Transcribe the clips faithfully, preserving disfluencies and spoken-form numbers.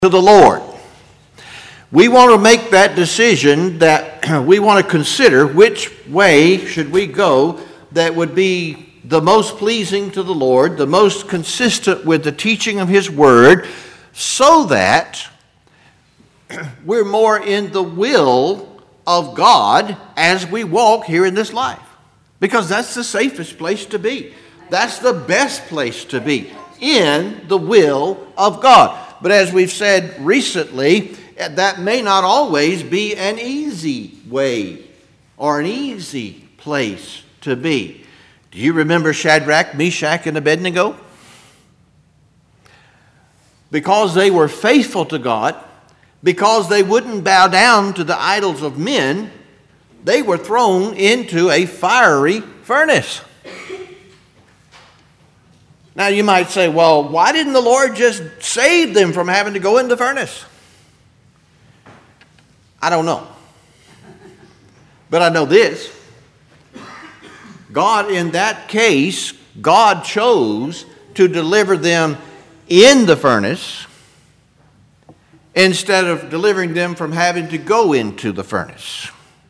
to the Lord. We want to make that decision that we want to consider which way should we go that would be the most pleasing to the Lord, the most consistent with the teaching of His Word, so that we're more in the will of God as we walk here in this life. Because that's the safest place to be. That's the best place to be, in the will of God. But as we've said recently, that may not always be an easy way or an easy place to be. Do you remember Shadrach, Meshach, and Abednego? Because they were faithful to God, because they wouldn't bow down to the idols of men, they were thrown into a fiery furnace. Now you might say, well, why didn't the Lord just save them from having to go in the furnace? I don't know. But I know this. God, in that case, God chose to deliver them in the furnace instead of delivering them from having to go into the furnace.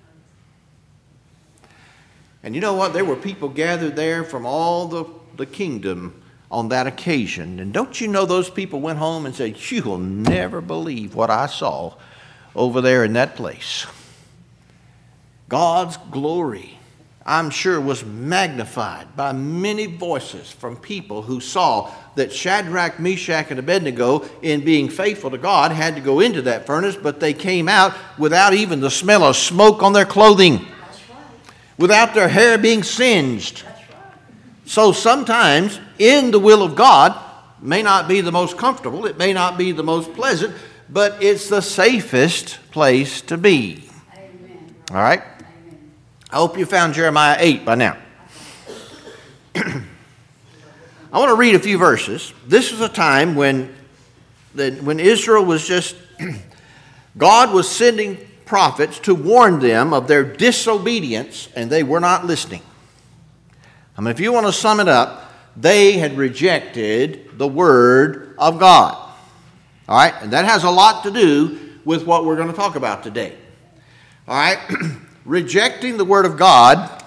And you know what? There were people gathered there from all the, the kingdom on that occasion. And don't you know those people went home and said, you will never believe what I saw over there in that place. God's glory, I'm sure, was magnified by many voices from people who saw that Shadrach, Meshach, and Abednego, in being faithful to God, had to go into that furnace, but they came out without even the smell of smoke on their clothing, That's right. without their hair being singed. That's right. So sometimes, in the will of God, may not be the most comfortable, it may not be the most pleasant, but it's the safest place to be. Amen. All right? Amen. I hope you found Jeremiah eight by now. I want to read a few verses. This was a time when, the, when Israel was just, God was sending prophets to warn them of their disobedience, and they were not listening. I mean, if you want to sum it up, they had rejected the Word of God. All right? And that has a lot to do with what we're going to talk about today. All right? Rejecting the Word of God.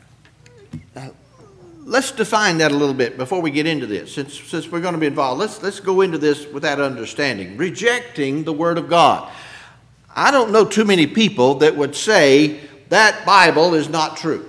Let's define that a little bit before we get into this. Since, since we're going to be involved, let's, let's go into this with that understanding. Rejecting the Word of God. I don't know too many people that would say that Bible is not true.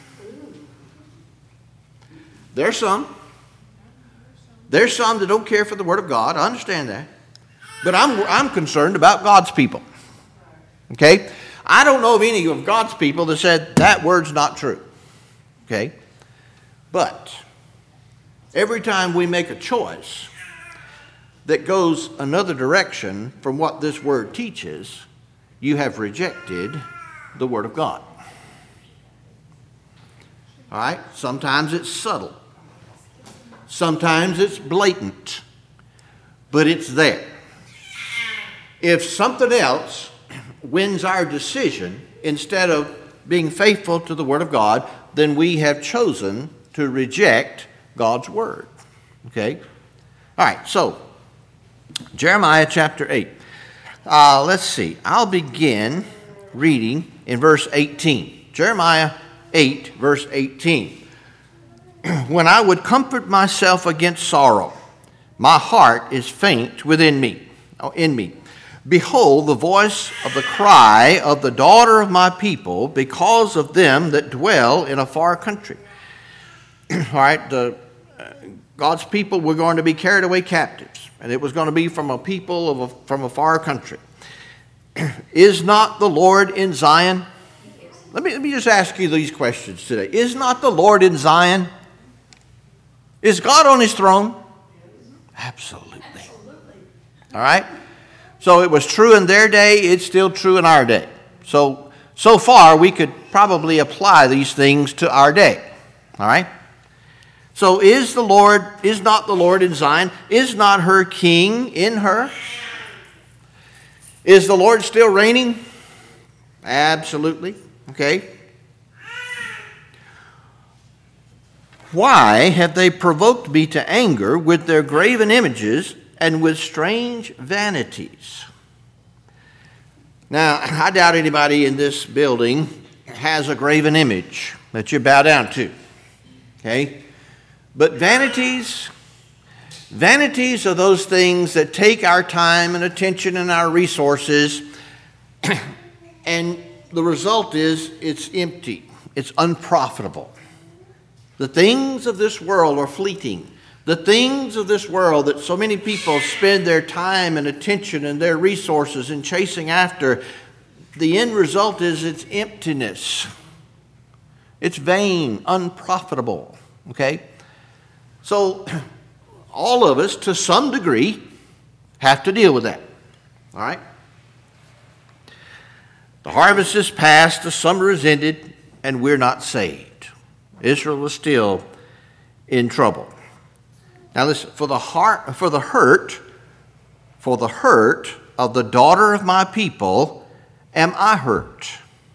There's some. There's some that don't care for the Word of God. I understand that. But I'm, I'm concerned about God's people. Okay? I don't know of any of God's people that said that word's not true. Okay? But every time we make a choice that goes another direction from what this word teaches, you have rejected the Word of God. All right? Sometimes it's subtle. Sometimes it's blatant. But it's there. If something else wins our decision instead of being faithful to the Word of God, then we have chosen to reject God's Word. Okay? All right, so Jeremiah chapter eight. Uh, let's see. I'll begin reading in verse eighteen. Jeremiah eight, verse eighteen. When I would comfort myself against sorrow, my heart is faint within me, oh, in me. Behold, the voice of the cry of the daughter of my people, because of them that dwell in a far country. All right, the, uh, God's people were going to be carried away captives, and it was going to be from a people of a, from a far country. Is not the Lord in Zion? Let me, let me just ask you these questions today. Is not the Lord in Zion? Is God on His throne? Absolutely. All right? So it was true in their day, it's still true in our day. So, so far, we could probably apply these things to our day. All right? So is the Lord, is not the Lord in Zion? Is not her king in her? Is the Lord still reigning? Absolutely. Okay? Why have they provoked me to anger with their graven images and with strange vanities. Now, I doubt anybody in this building has a graven image that you bow down to. Okay? But vanities, vanities are those things that take our time and attention and our resources, and the result is it's empty. It's unprofitable. The things of this world are fleeting. The things of this world that so many people spend their time and attention and their resources in chasing after, the end result is it's emptiness. It's vain, unprofitable. Okay? So all of us, to some degree, have to deal with that. All right? The harvest is past, the summer is ended, and we're not saved. Israel is still in trouble. Now listen, for the heart, for the hurt, for the hurt of the daughter of my people am I hurt.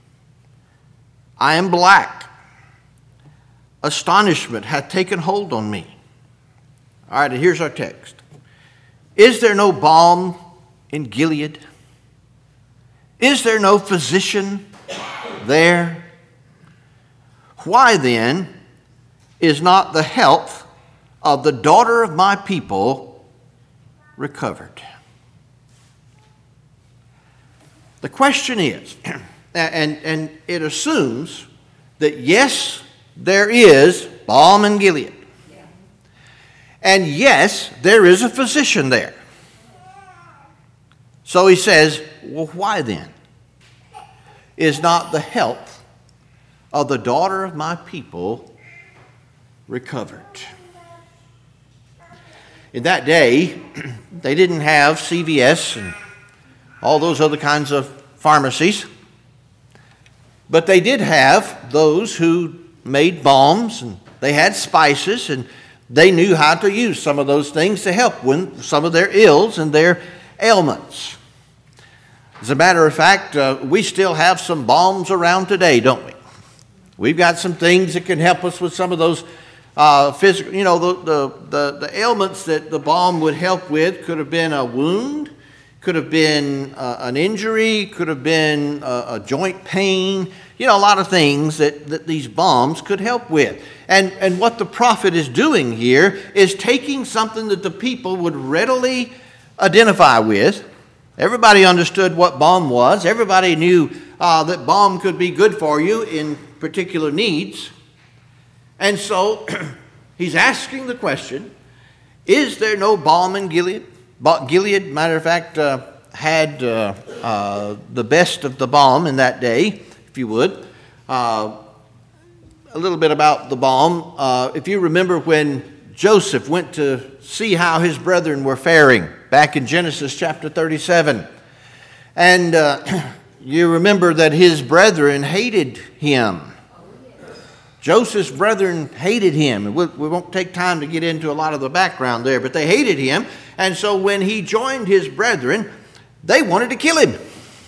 I am black. Astonishment hath taken hold on me. All right, and here's our text. Is there no balm in Gilead? Is there no physician there? Why then is not the health of the daughter of my people recovered? The question is, and, and it assumes that yes, there is balm in Gilead. And yes, there is a physician there. So he says, well, why then is not the health of the daughter of my people recovered? In that day, they didn't have C V S and all those other kinds of pharmacies, but they did have those who made balms, and they had spices, and they knew how to use some of those things to help with some of their ills and their ailments. As a matter of fact, uh, we still have some balms around today, don't we? We've got some things that can help us with some of those uh, physical, you know, the, the, the, the ailments that the balm would help with. Could have been a wound, could have been uh, an injury, could have been a, a joint pain, you know, a lot of things that, that these balms could help with. And, and what the prophet is doing here is taking something that the people would readily identify with. Everybody understood what balm was. Everybody knew uh, that balm could be good for you in particular needs. And so he's asking the question, is there no balm in Gilead? Gilead, matter of fact, uh, had uh, uh, the best of the balm in that day, if you would. Uh, a little bit about the balm. Uh, if you remember when Joseph went to see how his brethren were faring back in Genesis chapter thirty-seven. And uh, you remember that his brethren hated him. Joseph's brethren hated him. We, we won't take time to get into a lot of the background there, but they hated him. And so when he joined his brethren, they wanted to kill him.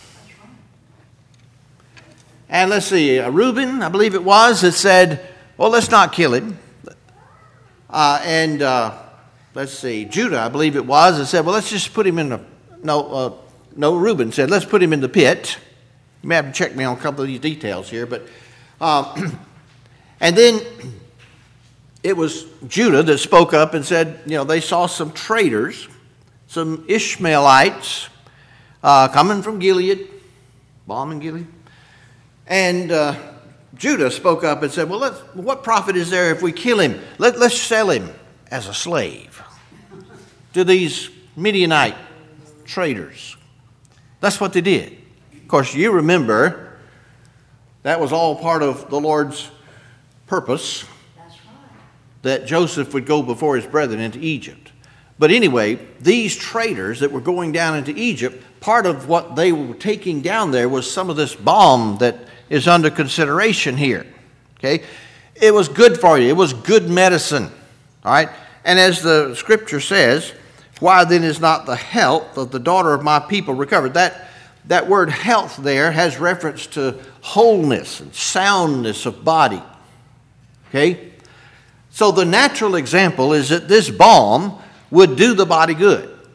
And let's see, uh, Reuben, I believe it was, that said, well, let's not kill him. Uh, and uh, let's see, Judah, I believe it was, that said, well, let's just put him in the, no, uh, no, Reuben said, let's put him in the pit. You may have to check me on a couple of these details here, but, uh, and then it was Judah that spoke up and said, you know, they saw some traitors, some Ishmaelites uh, coming from Gilead, balm in Gilead. And uh, Judah spoke up and said, well, let's, what profit is there if we kill him? Let, let's sell him as a slave to these Midianite traders. That's what they did. Of course, you remember that was all part of the Lord's purpose, that Joseph would go before his brethren into Egypt. But anyway, these traders that were going down into Egypt, part of what they were taking down there was some of this balm that is under consideration here. Okay? It was good for you. It was good medicine. All right? And as the scripture says, why then is not the health of the daughter of my people recovered? That, that word health there has reference to wholeness and soundness of body. Okay? So the natural example is that this balm would do the body good.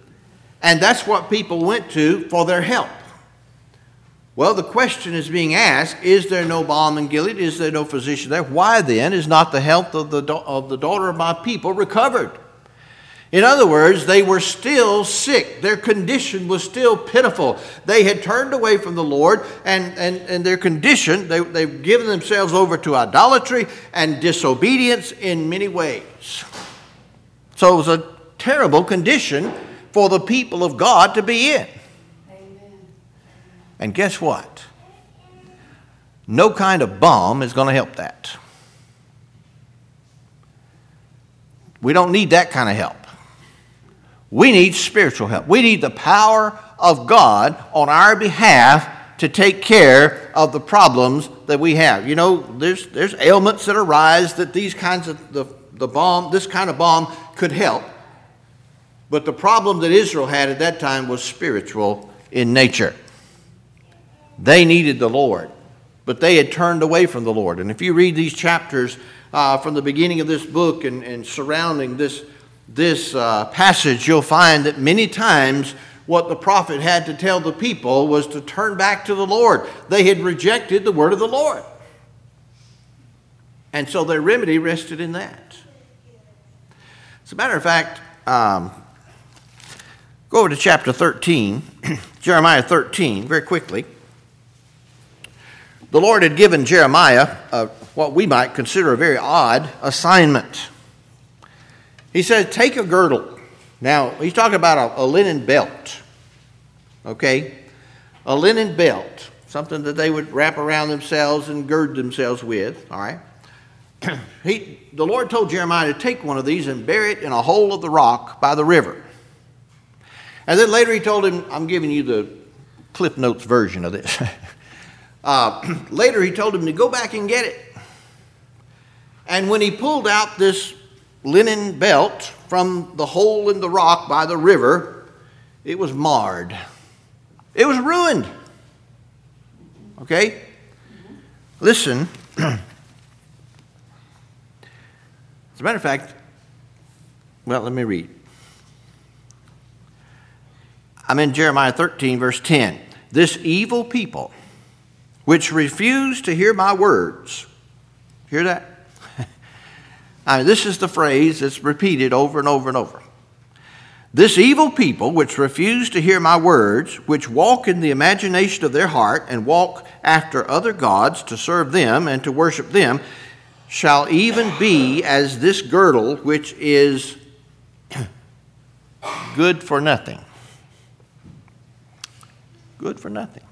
And that's what people went to for their help. Well, the question is being asked, is there no balm in Gilead? Is there no physician there? Why then is not the health of the, of the daughter of my people recovered? In other words, they were still sick. Their condition was still pitiful. They had turned away from the Lord, and, and, and their condition, they, they've given themselves over to idolatry and disobedience in many ways. So it was a terrible condition for the people of God to be in. Amen. And guess what? No kind of balm is going to help that. We don't need that kind of help. We need spiritual help. We need the power of God on our behalf to take care of the problems that we have. You know, there's there's ailments that arise that these kinds of the, the balm, this kind of balm could help. But the problem that Israel had at that time was spiritual in nature. They needed the Lord, but they had turned away from the Lord. And if you read these chapters uh, from the beginning of this book and, and surrounding this This uh, passage, you'll find that many times what the prophet had to tell the people was to turn back to the Lord. They had rejected the word of the Lord. And so their remedy rested in that. As a matter of fact, um, go over to chapter thirteen, Jeremiah thirteen, very quickly. The Lord had given Jeremiah uh, what we might consider a very odd assignment. He said, take a girdle. Now, he's talking about a, a linen belt. Okay? A linen belt. Something that they would wrap around themselves and gird themselves with. All right? he, the Lord told Jeremiah to take one of these and bury it in a hole of the rock by the river. And then later he told him, I'm giving you the Cliff Notes version of this. uh, later he told him to go back and get it. And when he pulled out this linen belt from the hole in the rock by the river, it was marred. It was ruined. Okay? Listen. As a matter of fact, well, let me read. I'm in Jeremiah thirteen, verse ten. This evil people, which refuse to hear my words. Hear that? Now, this is the phrase that's repeated over and over and over. This evil people, which refuse to hear my words, which walk in the imagination of their heart, and walk after other gods to serve them and to worship them, shall even be as this girdle, which is good for nothing. Good for nothing.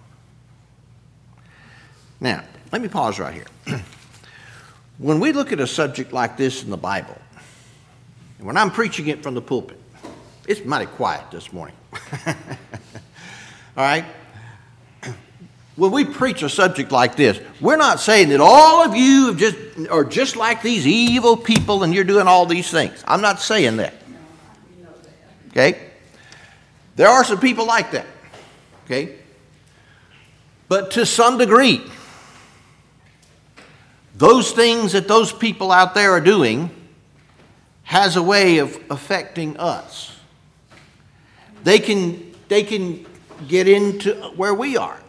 Now, let me pause right here. When we look at a subject like this in the Bible, and when I'm preaching it from the pulpit, it's mighty quiet this morning. All right? When we preach a subject like this, we're not saying that all of you have just are just like these evil people and you're doing all these things. I'm not saying that. Okay? There are some people like that. Okay? But to some degree, those things that those people out there are doing has a way of affecting us. They can, they can get into where we are.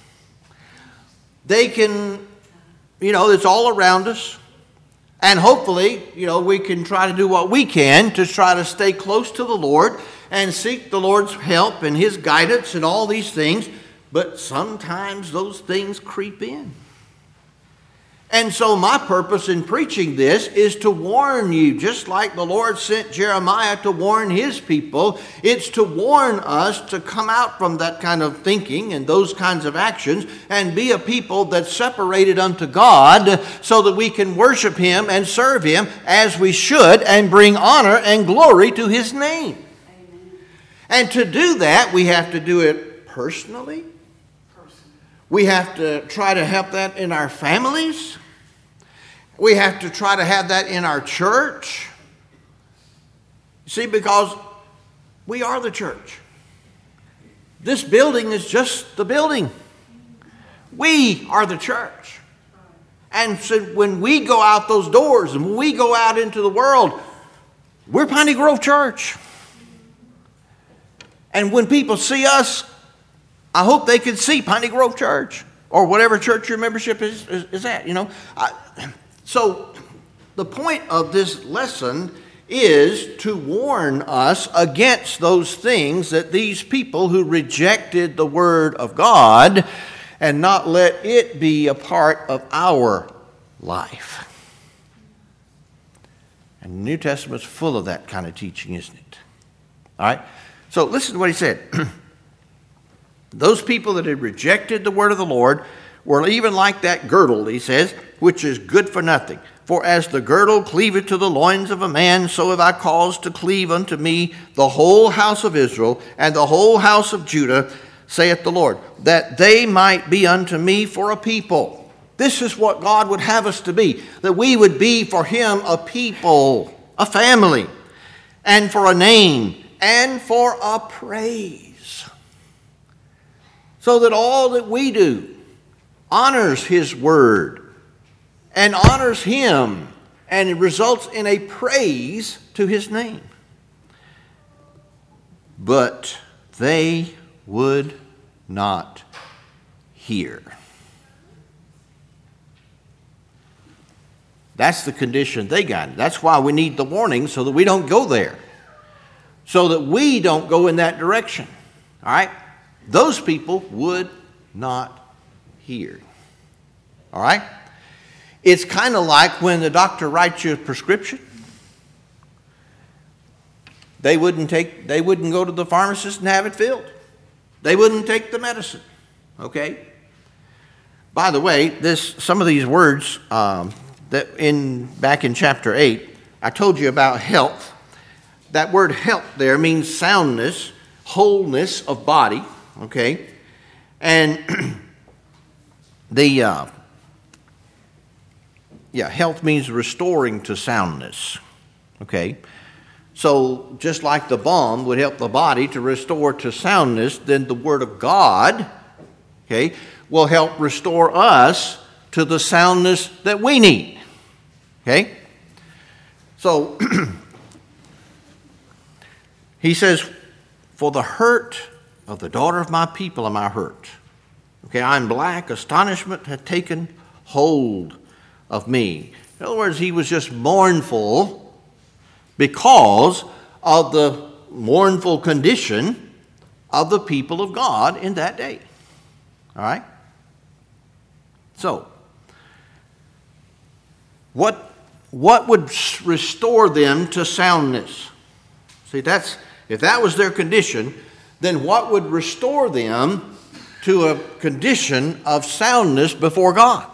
They can, you know, it's all around us. And hopefully, you know, we can try to do what we can to try to stay close to the Lord and seek the Lord's help and His guidance and all these things. But sometimes those things creep in. And so my purpose in preaching this is to warn you, just like the Lord sent Jeremiah to warn His people. It's to warn us to come out from that kind of thinking and those kinds of actions and be a people that's separated unto God so that we can worship Him and serve Him as we should and bring honor and glory to His name. Amen. And to do that, we have to do it personally. We have to try to help that in our families. We have to try to have that in our church. See, because we are the church. This building is just the building. We are the church. And so when we go out those doors and when we go out into the world, we're Piney Grove Church. And when people see us, I hope they can see Piney Grove Church or whatever church your membership is, is, is at, you know. I, so the point of this lesson is to warn us against those things that these people who rejected the Word of God and not let it be a part of our life. And the New Testament's full of that kind of teaching, isn't it? All right? So listen to what he said. Those people that had rejected the word of the Lord were even like that girdle, he says, which is good for nothing. For as the girdle cleaveth to the loins of a man, so have I caused to cleave unto me the whole house of Israel and the whole house of Judah, saith the Lord, that they might be unto me for a people. This is what God would have us to be, that we would be for him a people, a family, and for a name, and for a praise. So that all that we do honors his word and honors him, and it results in a praise to his name. But they would not hear. That's the condition they got in. That's why we need the warning, so that we don't go there. So that we don't go in that direction. All right? Those people would not hear. All right? It's kind of like when the doctor writes you a prescription. They wouldn't take, they wouldn't go to the pharmacist and have it filled. They wouldn't take the medicine. Okay? By the way, this some of these words um, that in back in chapter eight, I told you about health. That word health there means soundness, wholeness of body, okay? And the, uh, yeah, health means restoring to soundness, okay? So just like the balm would help the body to restore to soundness, then the Word of God, okay, will help restore us to the soundness that we need, okay? So he says, for the hurt of the daughter of my people am I hurt. Okay, I'm black, astonishment had taken hold of me. In other words, he was just mournful because of the mournful condition of the people of God in that day. All right? So, what, what would restore them to soundness? See, that's if that was their condition, then what would restore them to a condition of soundness before God?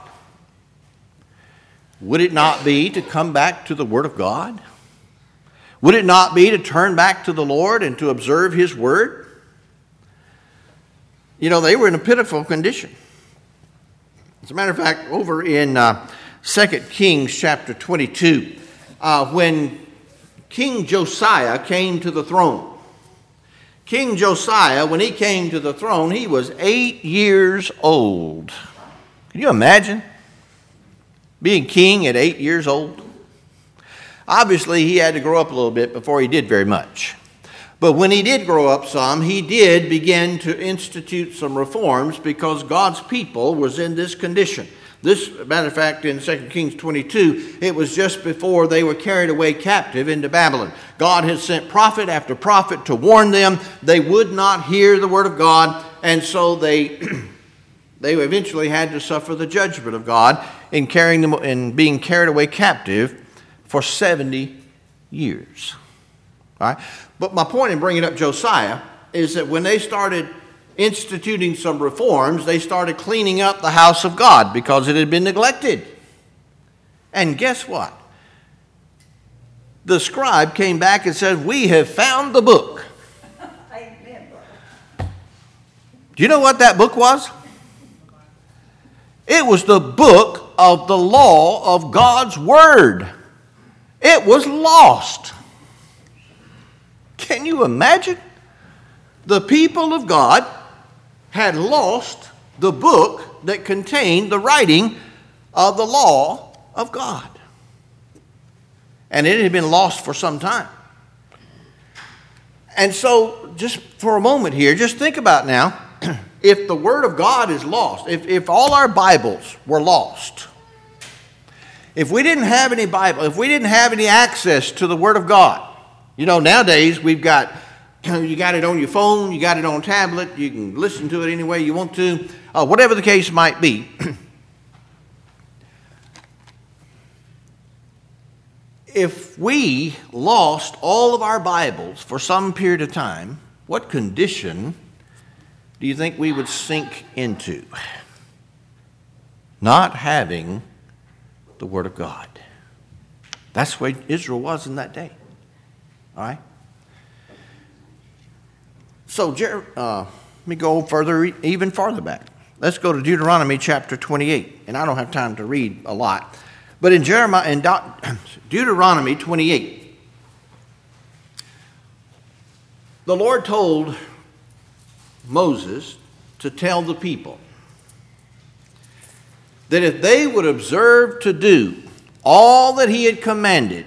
Would it not be to come back to the Word of God? Would it not be to turn back to the Lord and to observe his word? You know, they were in a pitiful condition. As a matter of fact, over in uh, Second Kings chapter twenty-two, uh, when King Josiah came to the throne. King Josiah, when he came to the throne, he was eight years old. Can you imagine being king at eight years old? Obviously, he had to grow up a little bit before he did very much. But when he did grow up some, he did begin to institute some reforms because God's people was in this condition. This, matter of fact, in Second Kings twenty-two, it was just before they were carried away captive into Babylon. God had sent prophet after prophet to warn them. They would not hear the word of God, and so they they eventually had to suffer the judgment of God in carrying them in being carried away captive for seventy years. All right? But my point in bringing up Josiah is that when they started instituting some reforms, they started cleaning up the house of God because it had been neglected. And guess what? The scribe came back and said, we have found the book. Do you know what that book was? It was the book of the law of God's word. It was lost. Can you imagine? The people of God had lost the book that contained the writing of the law of God. And it had been lost for some time. And so, just for a moment here, just think about now, if the Word of God is lost, if, if all our Bibles were lost, if we didn't have any Bible, if we didn't have any access to the Word of God, you know, nowadays we've got, you got it on your phone, you got it on tablet, you can listen to it any way you want to, uh, whatever the case might be. If we lost all of our Bibles for some period of time, what condition do you think we would sink into? Not having the Word of God. That's the way Israel was in that day. All right? So, uh, let me go further, even farther back. Let's go to Deuteronomy chapter twenty-eight. And I don't have time to read a lot. But in Jeremiah, in Deuteronomy twenty-eight, the Lord told Moses to tell the people that if they would observe to do all that he had commanded,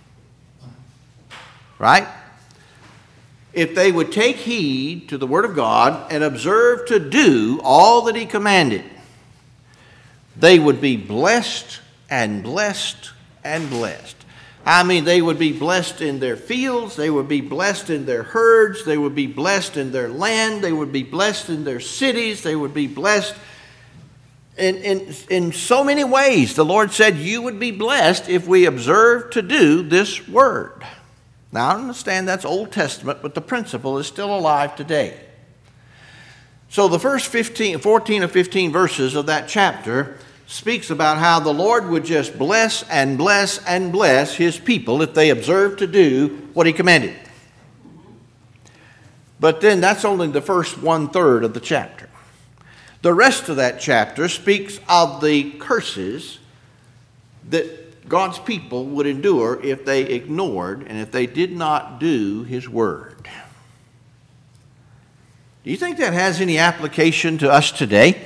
right? If they would take heed to the Word of God and observe to do all that he commanded, they would be blessed and blessed and blessed. I mean, they would be blessed in their fields, they would be blessed in their herds, they would be blessed in their land, they would be blessed in their cities, they would be blessed in, in, in so many ways. The Lord said, you would be blessed if we observe to do this word. Now, I understand that's Old Testament, but the principle is still alive today. So the first fifteen, fourteen or fifteen verses of that chapter speaks about how the Lord would just bless and bless and bless his people if they observed to do what he commanded. But then that's only the first one-third of the chapter. The rest of that chapter speaks of the curses that God's people would endure if they ignored and if they did not do his word. Do you think that has any application to us today?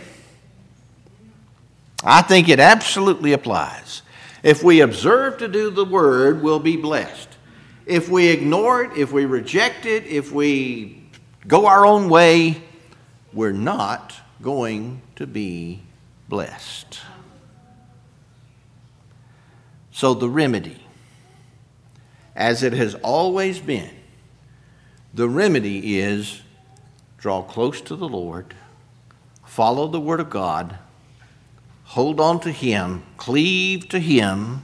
I think it absolutely applies. If we observe to do the word, we'll be blessed. If we ignore it, if we reject it, if we go our own way, we're not going to be blessed. So the remedy, as it has always been, the remedy is draw close to the Lord, follow the Word of God, hold on to him, cleave to him,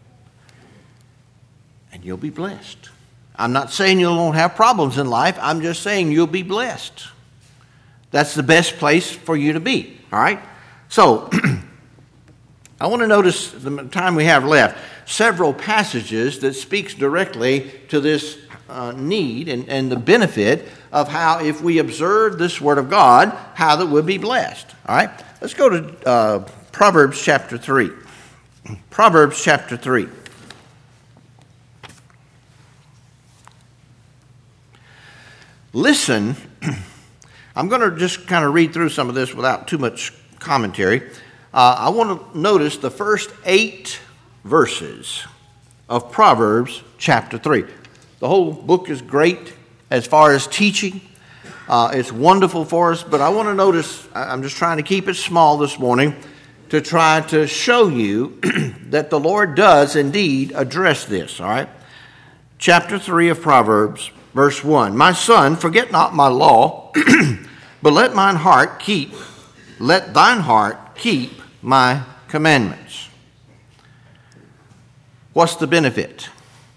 and you'll be blessed. I'm not saying you won't have problems in life. I'm just saying you'll be blessed. That's the best place for you to be. All right? So, I want to notice the time we have left, several passages that speaks directly to this uh, need and, and the benefit of how if we observe this Word of God, how that we'll be blessed. All right? Let's go to uh, Proverbs chapter three. Proverbs chapter three. Listen, I'm going to just kind of read through some of this without too much commentary. Uh, I want to notice the first eight verses of Proverbs chapter three. The whole book is great as far as teaching. Uh, it's wonderful for us, but I want to notice, I'm just trying to keep it small this morning to try to show you that the Lord does indeed address this, all right? Chapter three of Proverbs, verse one. My son, forget not my law, but let mine heart keep, let thine heart keep my commandments. What's the benefit?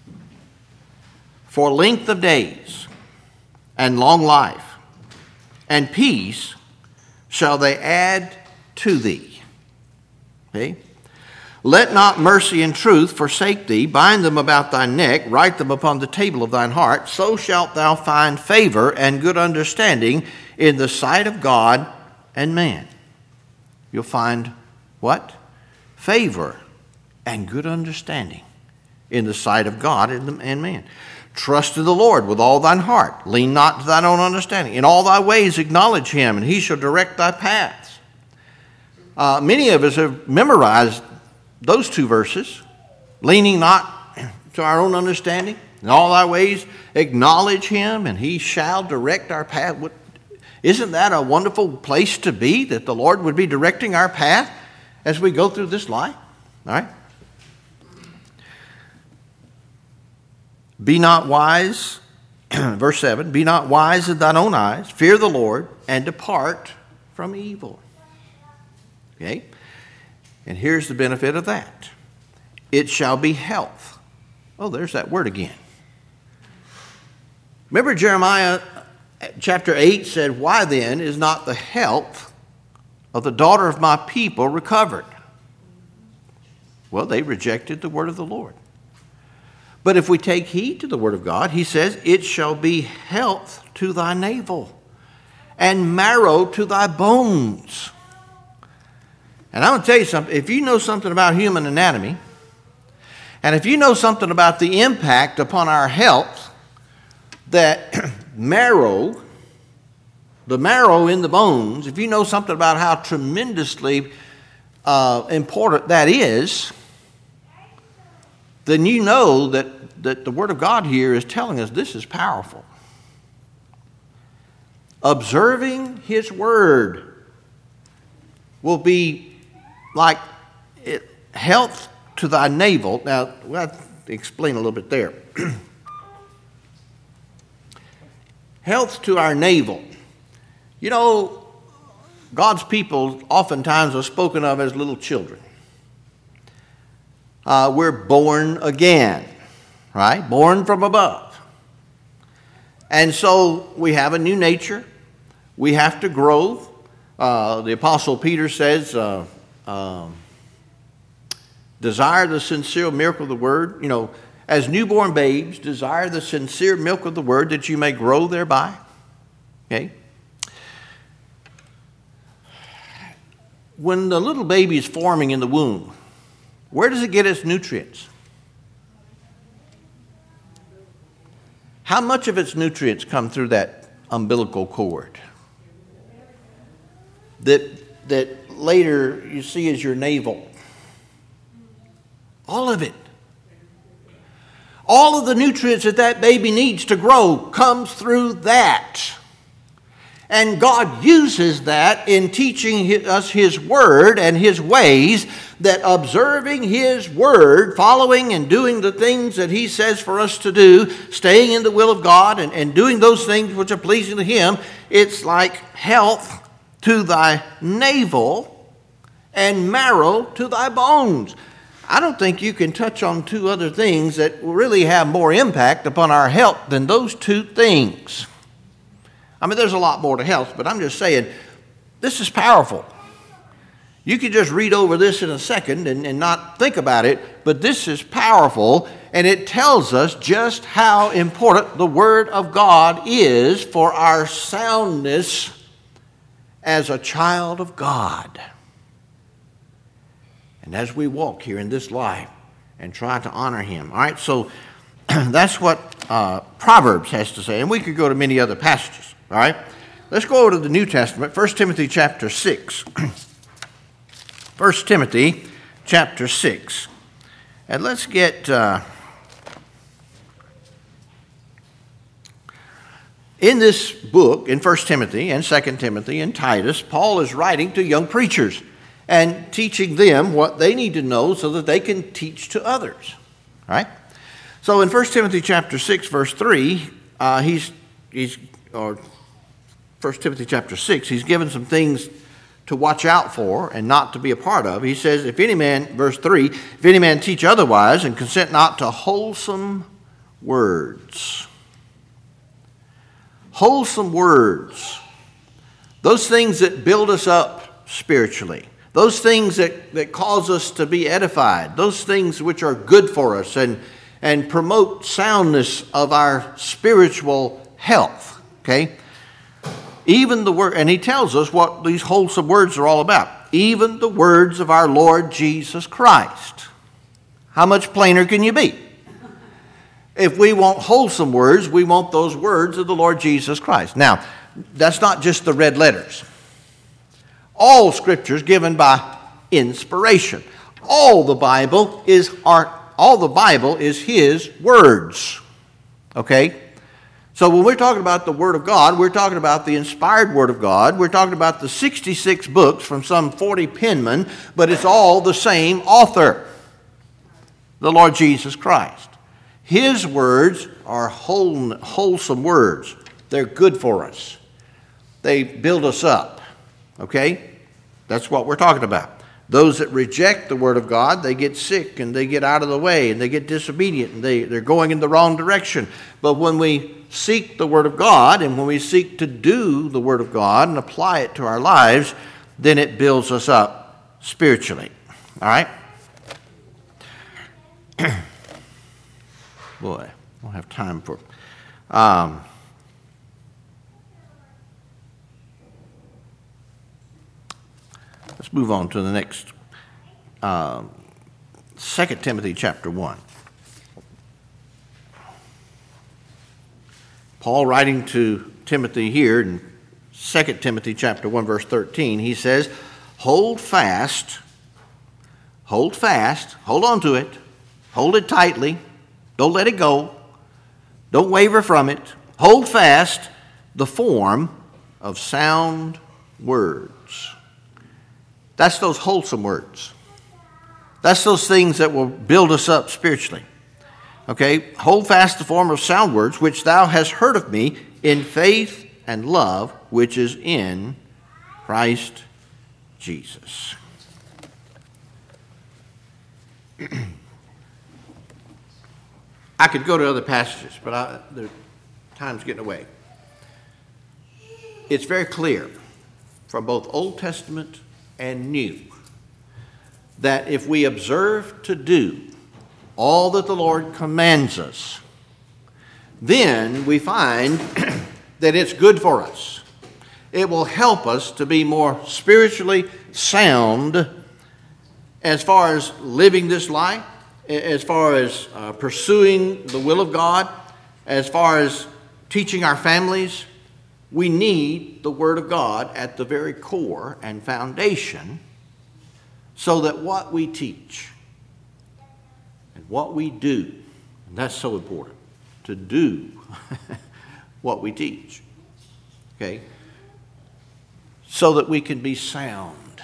For length of days and long life and peace shall they add to thee. Okay? Let not mercy and truth forsake thee. Bind them about thy neck. Write them upon the table of thine heart. So shalt thou find favor and good understanding in the sight of God and man. You'll find what? Favor and good understanding in the sight of God and man. Trust in the Lord with all thine heart. Lean not to thine own understanding. In all thy ways acknowledge him, and he shall direct thy paths. Uh, many of us have memorized those two verses, leaning not to our own understanding. In all thy ways acknowledge him, and he shall direct our path. Isn't that a wonderful place to be, that the Lord would be directing our path as we go through this life? All right. Be not wise, verse seven, be not wise in thine own eyes, fear the Lord, and depart from evil. Okay? And here's the benefit of that. It shall be health. Oh, there's that word again. Remember Jeremiah chapter eight said, why then is not the health of the daughter of my people recovered? Well, they rejected the word of the Lord. But if we take heed to the word of God, he says, it shall be health to thy navel and marrow to thy bones. And I'm going to tell you something. If you know something about human anatomy, and if you know something about the impact upon our health, that marrow, the marrow in the bones, if you know something about how tremendously uh, important that is, then you know that, that the Word of God here is telling us this is powerful. Observing His Word will be like it, health to thy navel. Now, we'll have to explain a little bit there. Health to our navel. You know, God's people oftentimes are spoken of as little children. Uh, we're born again, right? Born from above. And so we have a new nature. We have to grow. Uh, the Apostle Peter says, uh, um, desire the sincere milk of the word. You know, as newborn babes, desire the sincere milk of the word that you may grow thereby. Okay? When the little baby is forming in the womb, where does it get its nutrients? How much of its nutrients come through that umbilical cord that, that later you see as your navel? All of it. All of the nutrients that that baby needs to grow comes through that. And God uses that in teaching us His Word and His ways, that observing His Word, following and doing the things that He says for us to do, staying in the will of God and, and doing those things which are pleasing to Him, it's like health to thy navel and marrow to thy bones. I don't think you can touch on two other things that really have more impact upon our health than those two things. I mean, there's a lot more to health, but I'm just saying, this is powerful. You could just read over this in a second and, and not think about it, but this is powerful, and it tells us just how important the Word of God is for our soundness as a child of God. And as we walk here in this life and try to honor Him. All right, so that's what uh, Proverbs has to say, and we could go to many other passages. All right, let's go over to the New Testament, First Timothy chapter six. First Timothy chapter six. And let's get, uh, in this book, in First Timothy and Second Timothy and Titus, Paul is writing to young preachers and teaching them what they need to know so that they can teach to others. All right? So in First Timothy chapter six, verse three, uh, he's, he's, or First Timothy chapter six, he's given some things to watch out for and not to be a part of. He says, if any man, verse three, if any man teach otherwise and consent not to wholesome words. Wholesome words. Those things that build us up spiritually. Those things that, that cause us to be edified. Those things which are good for us and, and promote soundness of our spiritual health. Okay? Even the word, and he tells us what these wholesome words are all about. Even the words of our Lord Jesus Christ. How much plainer can you be? If we want wholesome words, we want those words of the Lord Jesus Christ. Now, that's not just the red letters. All Scripture is given by inspiration. All the Bible is our, all the Bible is His words. Okay? So when we're talking about the Word of God, we're talking about the inspired Word of God. We're talking about the sixty-six books from some forty penmen, but it's all the same author, the Lord Jesus Christ. His words are whole, wholesome words. They're good for us. They build us up. Okay? That's what we're talking about. Those that reject the Word of God, they get sick and they get out of the way and they get disobedient and they, they're going in the wrong direction. But when we seek the Word of God and when we seek to do the Word of God and apply it to our lives, then it builds us up spiritually. All right? Boy, I don't have time for... Um, Let's move on to the next, uh, Second Timothy chapter one. Paul writing to Timothy here in Second Timothy chapter one, verse thirteen, he says, hold fast, hold fast, hold on to it, hold it tightly, don't let it go, don't waver from it, hold fast the form of sound words. That's those wholesome words. That's those things that will build us up spiritually. Okay? Hold fast the form of sound words, which thou hast heard of me in faith and love, which is in Christ Jesus. I could go to other passages, but I, the time's getting away. It's very clear from both Old Testament and New that if we observe to do all that the Lord commands us, then we find that it's good for us. It will help us to be more spiritually sound as far as living this life, as far as uh, pursuing the will of God, as far as teaching our families. We need the Word of God at the very core and foundation so that what we teach and what we do, and that's so important, to do what we teach, okay, so that we can be sound.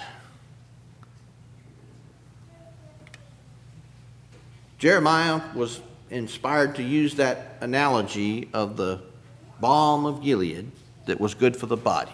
Jeremiah was inspired to use that analogy of the balm of Gilead that was good for the body.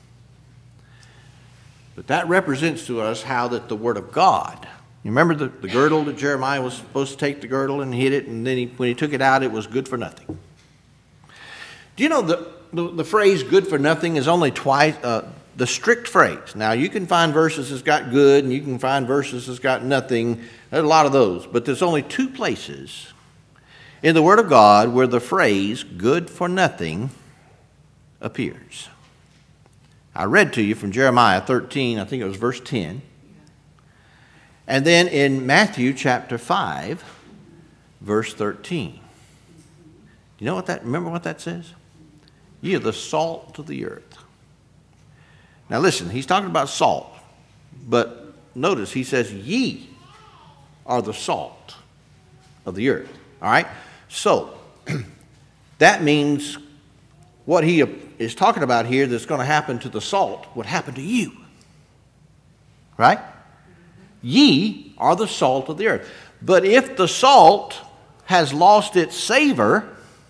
But that represents to us how that the Word of God, you remember the, the girdle that Jeremiah was supposed to take the girdle and hit it, and then he, when he took it out, it was good for nothing. Do you know the, the, the phrase good for nothing is only twice, uh, the strict phrase. Now, you can find verses that's got good, and you can find verses that's got nothing. There's a lot of those. But there's only two places in the Word of God where the phrase good for nothing appears. I read to you from Jeremiah thirteen, I think it was verse ten. And then in Matthew chapter five, verse thirteen. You know what that, remember what that says? Ye are the salt of the earth. Now listen, he's talking about salt. But notice he says, ye are the salt of the earth. All right? So, that means what he is talking about here that's going to happen to the salt would happen to you. Right? Ye are the salt of the earth. But if the salt has lost its savor,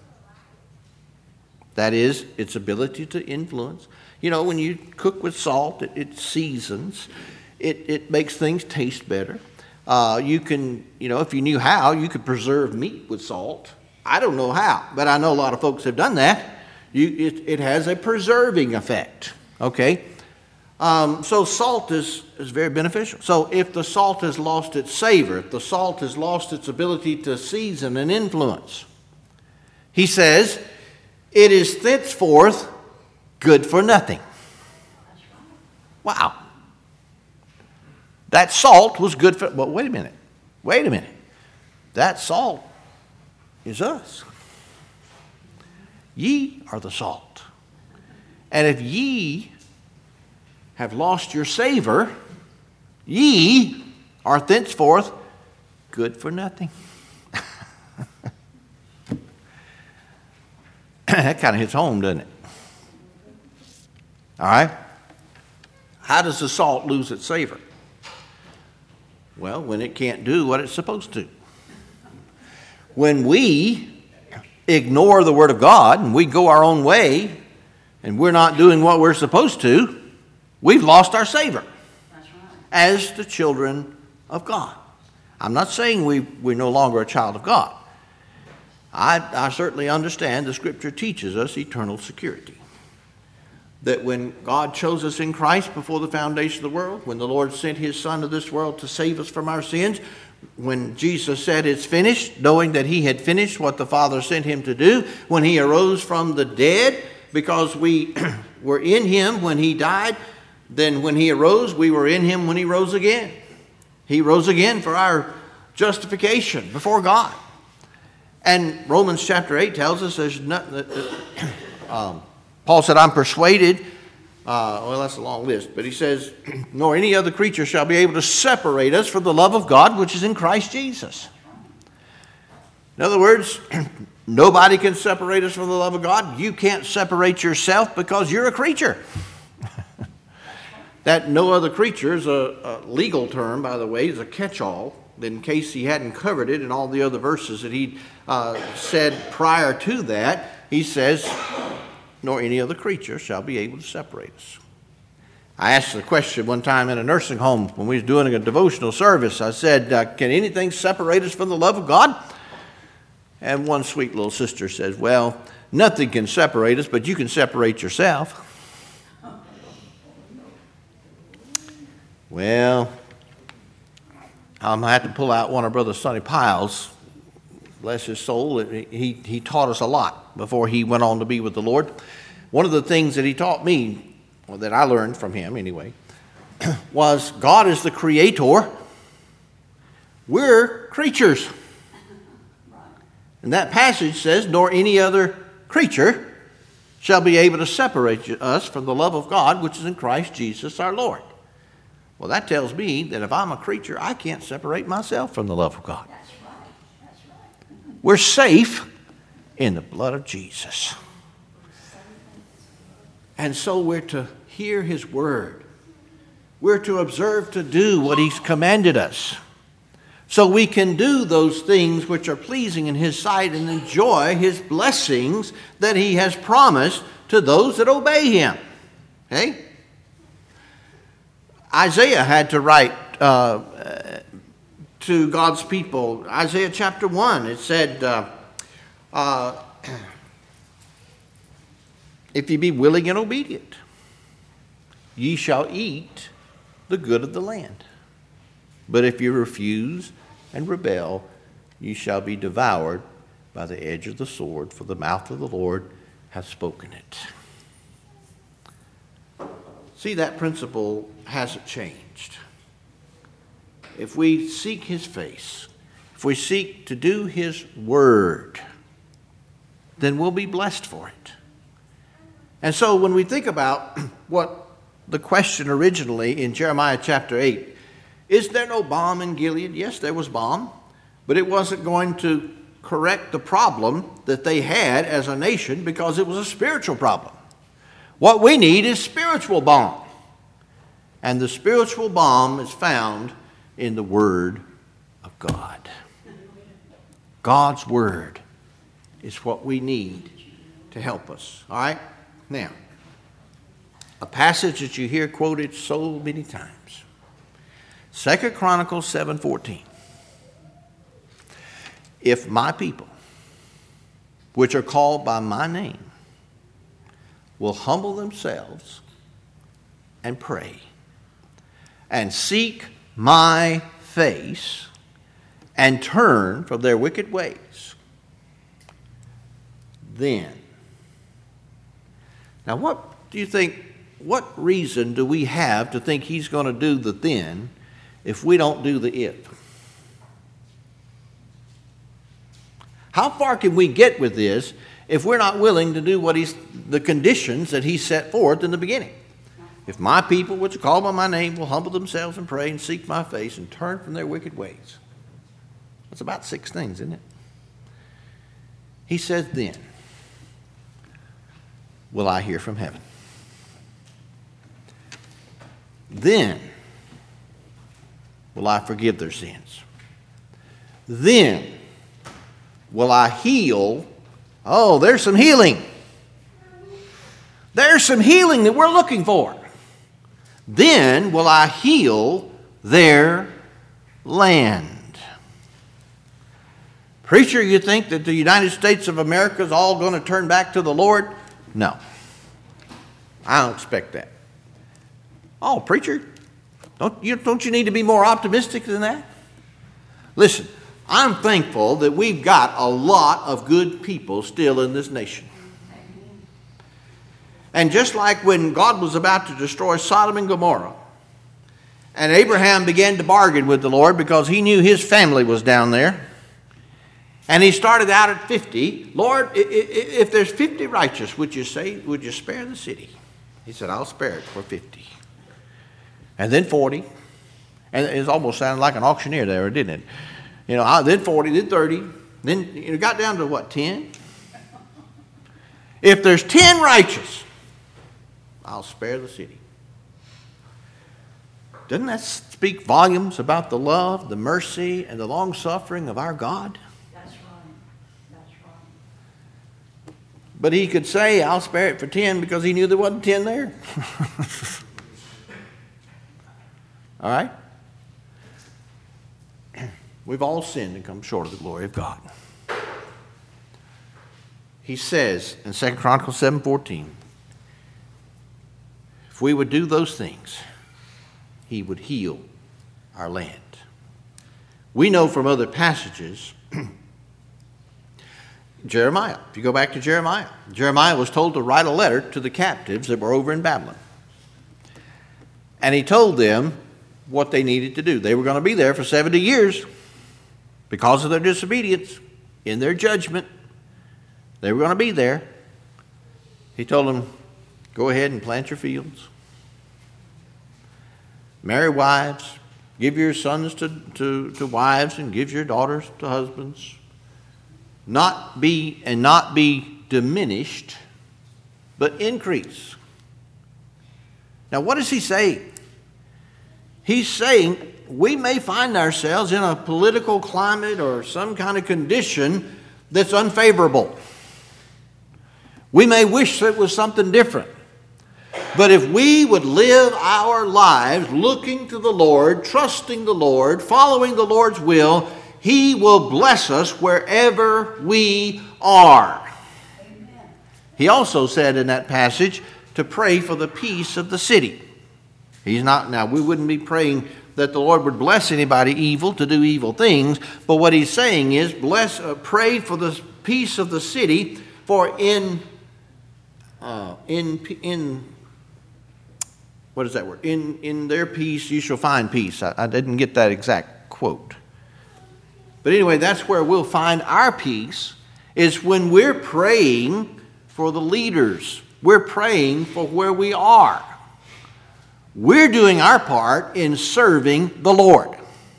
that is, its ability to influence. You know, when you cook with salt, it, it seasons. It, it makes things taste better. Uh, you can, you know, if you knew how, you could preserve meat with salt. I don't know how, but I know a lot of folks have done that. You, it, it has a preserving effect, okay? Um, so salt is, is very beneficial. So if the salt has lost its savor, if the salt has lost its ability to season and influence, he says, it is thenceforth good for nothing. Wow. That salt was good for, well, wait a minute. Wait a minute. That salt is us. Ye are the salt. And if ye have lost your savor, ye are thenceforth good for nothing. That kind of hits home, doesn't it? All right? How does the salt lose its savor? Well, when it can't do what it's supposed to. When we ignore the Word of God and we go our own way and we're not doing what we're supposed to, we've lost our savor as the children of God. I'm not saying we, we're no longer a child of God. I, I certainly understand the Scripture teaches us eternal security. That when God chose us in Christ before the foundation of the world, when the Lord sent His Son to this world to save us from our sins, when Jesus said it's finished, knowing that He had finished what the Father sent Him to do, when He arose from the dead, because we were in Him when He died, then when He arose, we were in Him when He rose again. He rose again for our justification before God. And Romans chapter eight tells us there's nothing. Um, Paul said, I'm persuaded. Uh, well, that's a long list. But he says, nor any other creature shall be able to separate us from the love of God which is in Christ Jesus. In other words, nobody can separate us from the love of God. You can't separate yourself because you're a creature. That no other creature is a, a legal term, by the way, is a catch-all. In case he hadn't covered it in all the other verses that he uh, said prior to that, he says, nor any other creature shall be able to separate us. I asked the question one time in a nursing home when we was doing a devotional service. I said, uh, can anything separate us from the love of God? And one sweet little sister says, well, nothing can separate us, but you can separate yourself. Well, I'm going to have to pull out one of Brother Sonny Piles. Bless his soul. He, he taught us a lot before he went on to be with the Lord. One of the things that he taught me, or that I learned from him anyway, was God is the creator. We're creatures. And that passage says, nor any other creature shall be able to separate us from the love of God, which is in Christ Jesus our Lord. Well, that tells me that if I'm a creature, I can't separate myself from the love of God. That's right. That's right. We're safe in the blood of Jesus. And so we're to hear His word. We're to observe to do what He's commanded us, so we can do those things which are pleasing in His sight and enjoy His blessings that He has promised to those that obey Him. Okay? Isaiah had to write uh, to God's people. Isaiah chapter one, it said, uh, uh, if ye be willing and obedient, ye shall eat the good of the land. But if you refuse and rebel, ye shall be devoured by the edge of the sword, for the mouth of the Lord hath spoken it. See, that principle hasn't changed. If we seek His face, if we seek to do His word, then we'll be blessed for it. And so when we think about what the question originally in Jeremiah chapter eight, is there no balm in Gilead? Yes, there was balm, but it wasn't going to correct the problem that they had as a nation because it was a spiritual problem. What we need is spiritual balm. And the spiritual balm is found in the Word of God. God's Word is what we need to help us. All right? Now, a passage that you hear quoted so many times. Second Chronicles seven fourteen. If my people, which are called by my name, will humble themselves and pray and seek my face and turn from their wicked ways, then. Now, what do you think, what reason do we have to think He's going to do the then if we don't do the if? How far can we get with this if we're not willing to do what He's, the conditions that He set forth in the beginning? If my people, which are called by my name, will humble themselves and pray and seek my face and turn from their wicked ways. That's about six things, isn't it? He says then, will I hear from heaven. Then will I forgive their sins. Then will I heal. Oh, there's some healing. There's some healing that we're looking for. Then will I heal their land. Preacher, you think that the United States of America is all going to turn back to the Lord? No. I don't expect that. Oh, preacher, don't you, don't you need to be more optimistic than that? Listen, I'm thankful that we've got a lot of good people still in this nation. And just like when God was about to destroy Sodom and Gomorrah, and Abraham began to bargain with the Lord because he knew his family was down there, and he started out at fifty. Lord, if there's fifty righteous, would you say, would you spare the city? He said, I'll spare it for fifty. And then forty. And it almost sounded like an auctioneer there, didn't it? You know, then forty, then thirty. Then it got down to what, ten? If there's ten righteous, I'll spare the city. Doesn't that speak volumes about the love, the mercy, and the long-suffering of our God? That's right. That's right. But he could say, I'll spare it for ten because he knew there wasn't ten there. All right? We've all sinned and come short of the glory of God. He says in Second Chronicles seven fourteen, if we would do those things, he would heal our land. We know from other passages, Jeremiah, if you go back to Jeremiah, Jeremiah was told to write a letter to the captives that were over in Babylon. And he told them what they needed to do. They were going to be there for seventy years because of their disobedience, in their judgment. They were going to be there. He told them, go ahead and plant your fields. Marry wives. Give your sons to, to, to wives and give your daughters to husbands. Not be and not be diminished, but increase. Now what does he say? He's saying we may find ourselves in a political climate or some kind of condition that's unfavorable. We may wish it was something different. But if we would live our lives looking to the Lord, trusting the Lord, following the Lord's will, he will bless us wherever we are. Amen. He also said in that passage to pray for the peace of the city. He's not, now we wouldn't be praying that the Lord would bless anybody evil to do evil things, but what he's saying is bless, uh, pray for the peace of the city, for in, uh, in, in, what is that word? In, in their peace you shall find peace. I, I didn't get that exact quote. But anyway, that's where we'll find our peace, is when we're praying for the leaders. We're praying for where we are. We're doing our part in serving the Lord.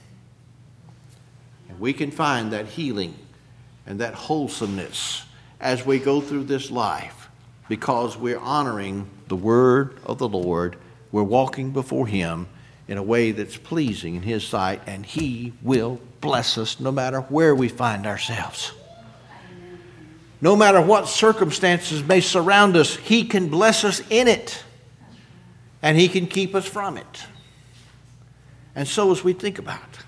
And we can find that healing and that wholesomeness as we go through this life because we're honoring the word of the Lord. We're walking before him in a way that's pleasing in his sight, and he will bless us no matter where we find ourselves. No matter what circumstances may surround us, he can bless us in it. And he can keep us from it. And so as we think about it,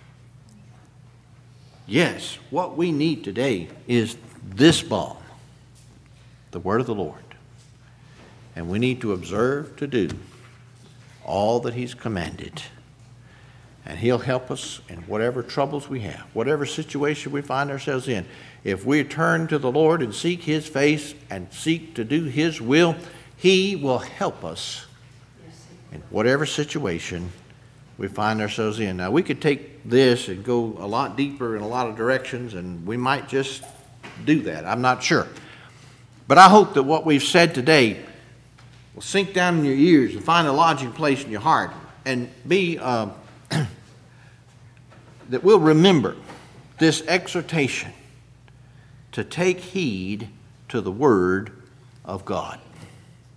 yes, what we need today is this balm, the word of the Lord. And we need to observe to do all that he's commanded. And he'll help us in whatever troubles we have, whatever situation we find ourselves in. If we turn to the Lord and seek his face and seek to do his will, he will help us in whatever situation we find ourselves in. Now, we could take this and go a lot deeper in a lot of directions, and we might just do that. I'm not sure. But I hope that what we've said today will sink down in your ears and find a lodging place in your heart, and be uh, that we'll remember this exhortation to take heed to the word of God.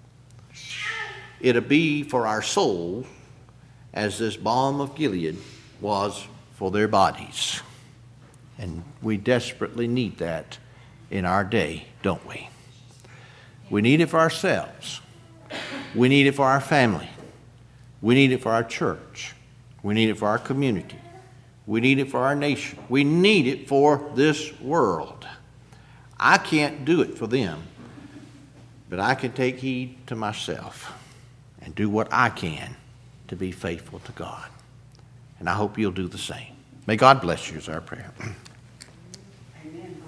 it'll be for our soul as this balm of Gilead was for their bodies. And we desperately need that in our day, don't we? We need it for ourselves. We need it for our family. We need it for our church. We need it for our community. We need it for our nation. We need it for this world. I can't do it for them, but I can take heed to myself and do what I can to be faithful to God. And I hope you'll do the same. May God bless you is our prayer. Amen.